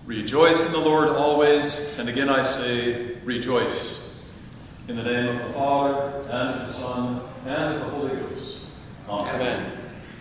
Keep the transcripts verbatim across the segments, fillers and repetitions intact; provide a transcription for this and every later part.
Rejoice in the Lord always, and again I say, rejoice. In the name of the Father, and of the Son, and of the Holy Ghost. Amen. Amen.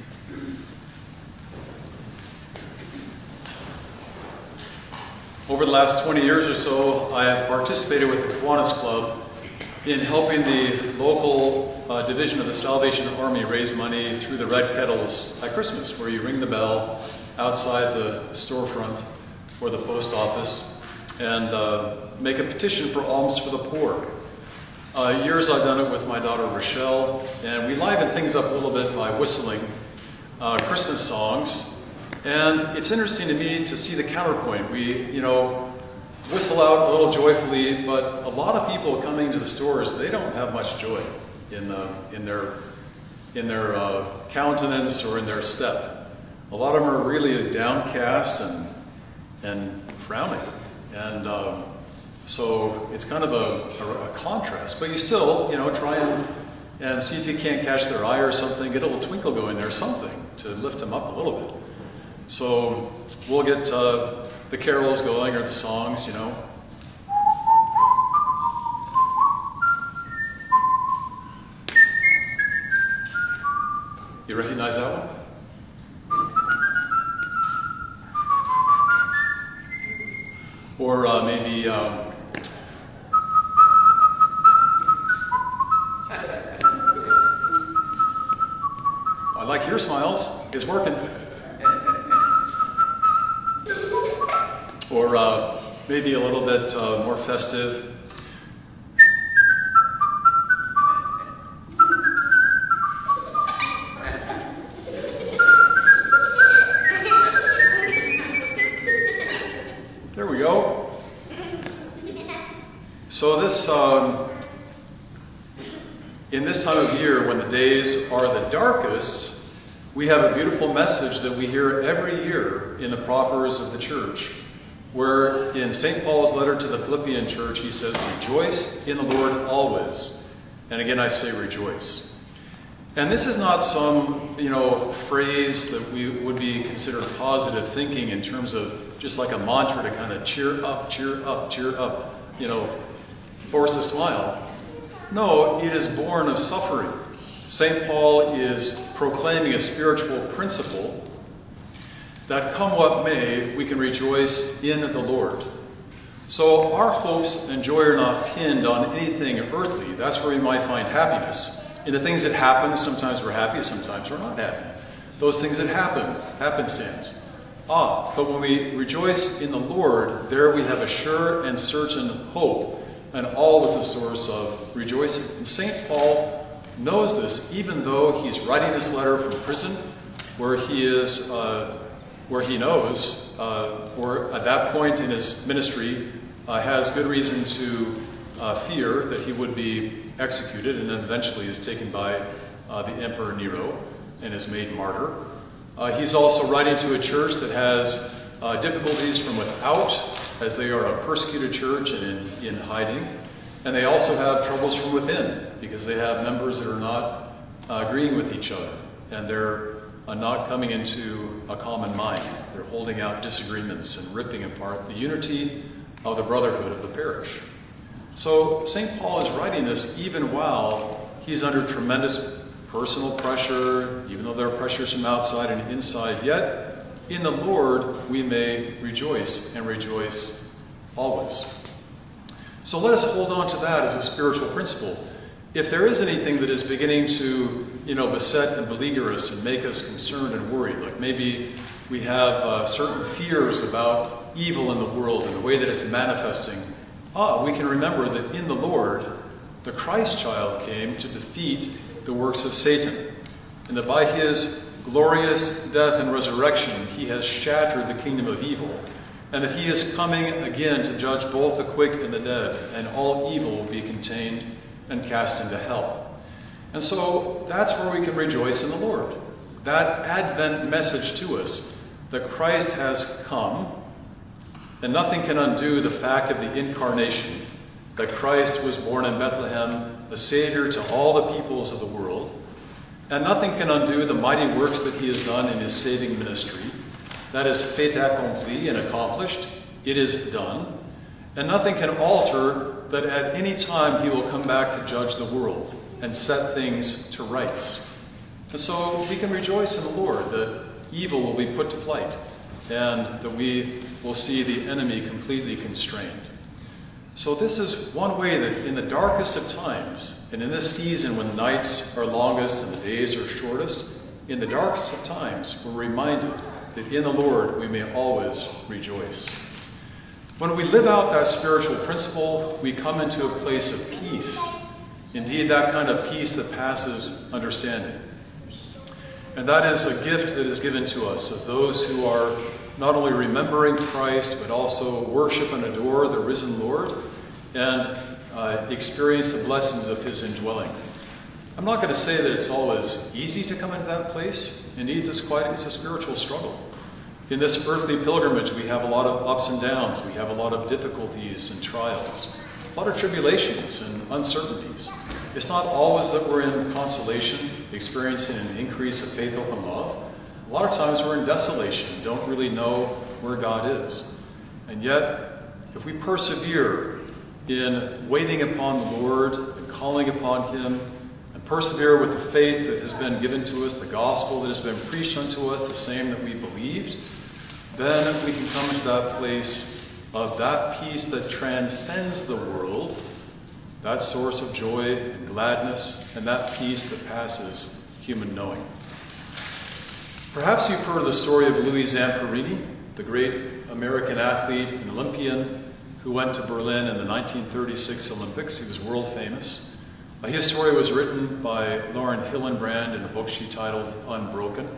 Over the last twenty years or so, I have participated with the Kiwanis Club in helping the local uh, division of the Salvation Army raise money through the Red Kettles at Christmas, where you ring the bell outside the storefront or the post office and uh, make a petition for alms for the poor. Uh, years I've done it with my daughter Rochelle, and we liven things up a little bit by whistling uh, Christmas songs. And it's interesting to me to see the counterpoint. We, you know, whistle out a little joyfully, but a lot of people coming to the stores, they don't have much joy in uh, in their in their uh, countenance or in their step. A lot of them are really downcast and and frowning, and um, so it's kind of a, a, a contrast. But you still, you know, try and and see if you can't catch their eye or something. Get a little twinkle going there, something to lift them up a little bit. So we'll get uh, the carols going or the songs, you know. You recognize that one? Or uh, maybe um, I like your smiles. It's working. Or uh, maybe a little bit uh, more festive. There we go. So this, um, in this time of year when the days are the darkest, we have a beautiful message that we hear every year in the propers of the church, where in Saint Paul's letter to the Philippian church, he says, rejoice in the Lord always. And again, I say rejoice. And this is not some, you know, phrase that we would be considered positive thinking in terms of just like a mantra to kind of cheer up, cheer up, cheer up, you know, force a smile. No, it is born of suffering. Saint Paul is proclaiming a spiritual principle that come what may, we can rejoice in the Lord. So our hopes and joy are not pinned on anything earthly. That's where we might find happiness. In the things that happen, sometimes we're happy, sometimes we're not happy. Those things that happen, happenstance. Ah, but when we rejoice in the Lord, there we have a sure and certain hope, and all is the source of rejoicing. And Saint Paul knows this, even though he's writing this letter from prison, where he is, uh, where he knows, uh, or at that point in his ministry, uh, has good reason to uh, fear that he would be executed, and then eventually is taken by uh, the Emperor Nero and is made martyr. Uh, he's also writing to a church that has uh, difficulties from without, as they are a persecuted church and in, in hiding. And they also have troubles from within, because they have members that are not uh, agreeing with each other, and they're uh, not coming into a common mind. They're holding out disagreements and ripping apart the unity of the brotherhood of the parish. So Saint Paul is writing this even while he's under tremendous personal pressure, even though there are pressures from outside and inside, yet in the Lord we may rejoice and rejoice always. So let us hold on to that as a spiritual principle. If there is anything that is beginning to, you know, beset and beleaguer us and make us concerned and worried, like maybe we have uh, certain fears about evil in the world and the way that it's manifesting, ah, we can remember that in the Lord, the Christ child came to defeat the works of Satan, and that by his glorious death and resurrection, he has shattered the kingdom of evil, and that he is coming again to judge both the quick and the dead, and all evil will be contained and cast into hell. And so that's where we can rejoice in the Lord. That Advent message to us that Christ has come, and nothing can undo the fact of the incarnation, that Christ was born in Bethlehem, the Savior to all the peoples of the world, and nothing can undo the mighty works that he has done in his saving ministry. That is fait accompli and accomplished, it is done, and nothing can alter that at any time he will come back to judge the world and set things to rights. And so we can rejoice in the Lord that evil will be put to flight and that we will see the enemy completely constrained. So this is one way that in the darkest of times, and in this season when the nights are longest and the days are shortest, in the darkest of times, we're reminded that in the Lord we may always rejoice. When we live out that spiritual principle, we come into a place of peace. Indeed, that kind of peace that passes understanding. And that is a gift that is given to us of those who are not only remembering Christ, but also worship and adore the risen Lord and uh, experience the blessings of his indwelling. I'm not going to say that it's always easy to come into that place. Indeed, it's quite it's a spiritual struggle. In this earthly pilgrimage, we have a lot of ups and downs. We have a lot of difficulties and trials, a lot of tribulations and uncertainties. It's not always that we're in consolation, experiencing an increase of faith, hope, and love. A lot of times we're in desolation, don't really know where God is. And yet, if we persevere in waiting upon the Lord and calling upon him, and persevere with the faith that has been given to us, the gospel that has been preached unto us, the same that we believed, then we can come to that place of that peace that transcends the world, that source of joy and gladness, and that peace that passes human knowing. Perhaps you've heard the story of Louis Zamperini, the great American athlete and Olympian who went to Berlin in the nineteen thirty-six Olympics. He was world famous. Uh, his story was written by Lauren Hillenbrand in a book she titled Unbroken.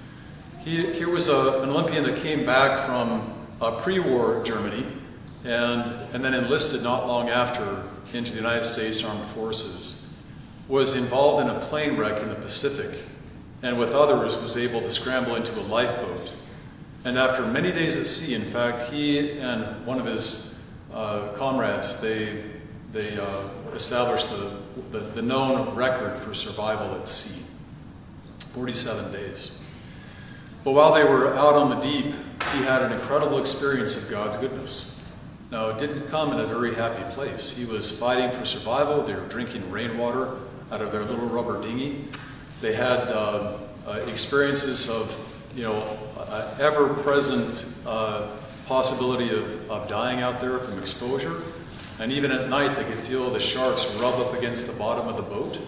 He, here was a, an Olympian that came back from uh, pre-war Germany and, and then enlisted not long after into the United States Armed Forces, was involved in a plane wreck in the Pacific, and with others was able to scramble into a lifeboat. And after many days at sea, in fact, he and one of his uh, comrades, they they uh, established the, the, the known record for survival at sea, forty-seven days. But while they were out on the deep, he had an incredible experience of God's goodness. Now, it didn't come in a very happy place. He was fighting for survival. They were drinking rainwater out of their little rubber dinghy. They had uh, uh, experiences of, you know, uh, ever-present uh, possibility of, of dying out there from exposure. And even at night, they could feel the sharks rub up against the bottom of the boat.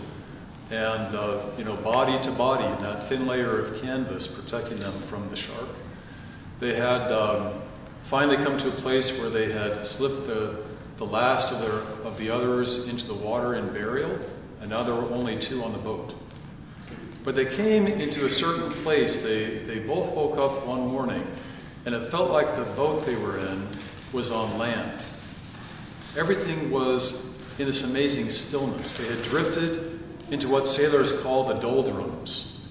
And, uh, you know, body to body in that thin layer of canvas protecting them from the shark. They had um, finally come to a place where they had slipped the, the last of, their, of the others into the water in burial, and now there were only two on the boat. But they came into a certain place. They, they both woke up one morning, and it felt like the boat they were in was on land. Everything was in this amazing stillness. They had drifted into what sailors call the doldrums.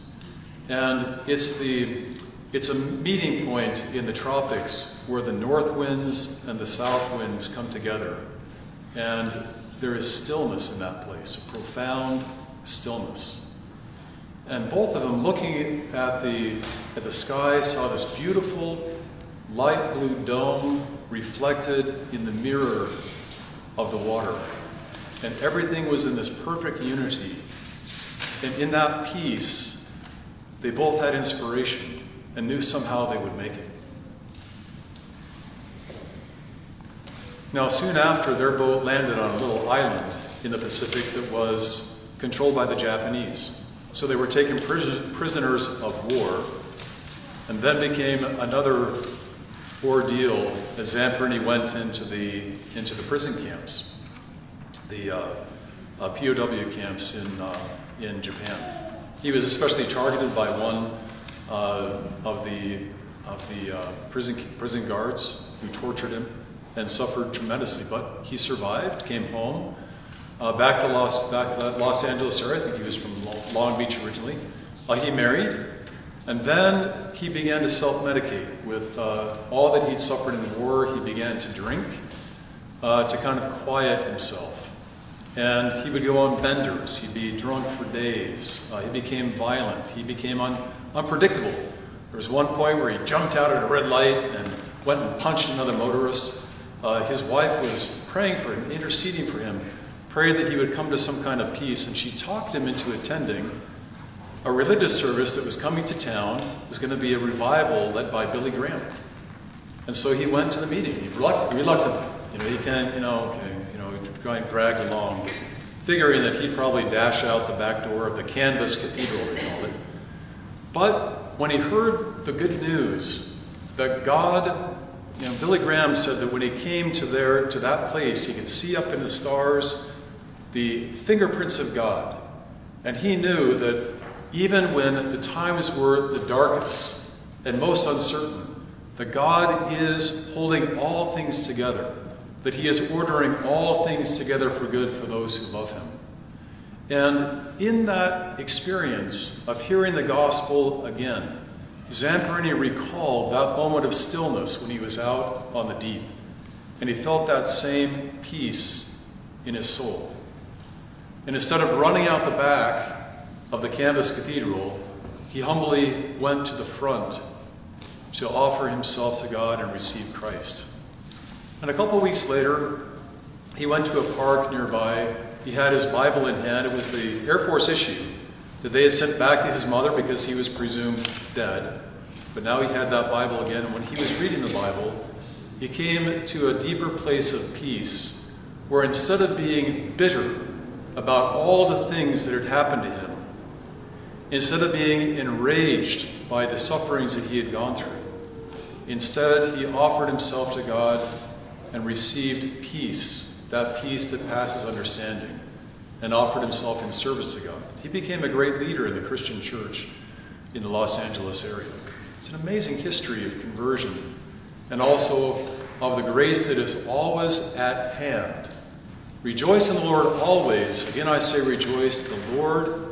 And it's the it's a meeting point in the tropics where the north winds and the south winds come together. And there is stillness in that place, a profound stillness. And both of them, looking at the at the sky, saw this beautiful light blue dome reflected in the mirror of the water. And everything was in this perfect unity. And in that peace, they both had inspiration and knew somehow they would make it. Now, soon after, their boat landed on a little island in the Pacific that was controlled by the Japanese. So they were taken pris- prisoners of war, and then became another ordeal as Zamperini went into the into the prison camps, the uh, uh, P O W camps in uh, in Japan. He was especially targeted by one uh, of the of the uh, prison prison guards who tortured him and suffered tremendously. But he survived, came home, uh, back to Los back to Los Angeles area. I think he was from Long Beach originally. Uh, he married, and then he began to self-medicate with uh, all that he'd suffered in the war. He began to drink uh, to kind of quiet himself. And he would go on benders. He'd be drunk for days. Uh, he became violent. He became un- unpredictable. There was one point where he jumped out at a red light and went and punched another motorist. Uh, his wife was praying for him, interceding for him, prayed that he would come to some kind of peace, and she talked him into attending a religious service that was coming to town. It was going to be a revival led by Billy Graham. And so he went to the meeting. He reluctant, reluctant. You know, he can't, you know, okay, you know, going dragged along, figuring that he'd probably dash out the back door of the Canvas Cathedral, they called it. But when he heard the good news that God, you know, Billy Graham said that when he came to there to that place, he could see up in the stars the fingerprints of God. And he knew that even when the times were the darkest and most uncertain, that God is holding all things together, that he is ordering all things together for good for those who love him. And in that experience of hearing the gospel again, Zamperini recalled that moment of stillness when he was out on the deep, and he felt that same peace in his soul. And instead of running out the back of the Canvas Cathedral, he humbly went to the front to offer himself to God and receive Christ. And a couple weeks later, he went to a park nearby. He had his Bible in hand. It was the Air Force issue that they had sent back to his mother because he was presumed dead. But now he had that Bible again, and when he was reading the Bible, he came to a deeper place of peace, where instead of being bitter about all the things that had happened to him, instead of being enraged by the sufferings that he had gone through, instead he offered himself to God and received peace, that peace that passes understanding, and offered himself in service to God. He became a great leader in the Christian church in the Los Angeles area. It's an amazing history of conversion, and also of the grace that is always at hand. Rejoice in the Lord always. Again, I say rejoice. The Lord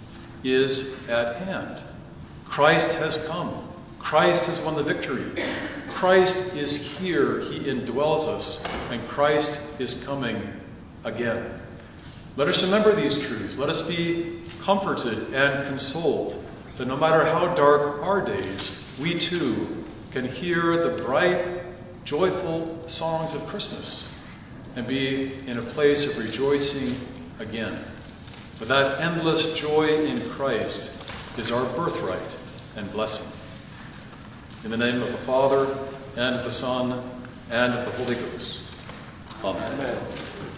is at hand. Christ has come. Christ has won the victory. Christ is here. He indwells us, and Christ is coming again. Let us remember these truths. Let us be comforted and consoled that no matter how dark our days, we too can hear the bright, joyful songs of Christmas and be in a place of rejoicing again. For that endless joy in Christ is our birthright and blessing. In the name of the Father, and of the Son, and of the Holy Ghost. Amen. Amen.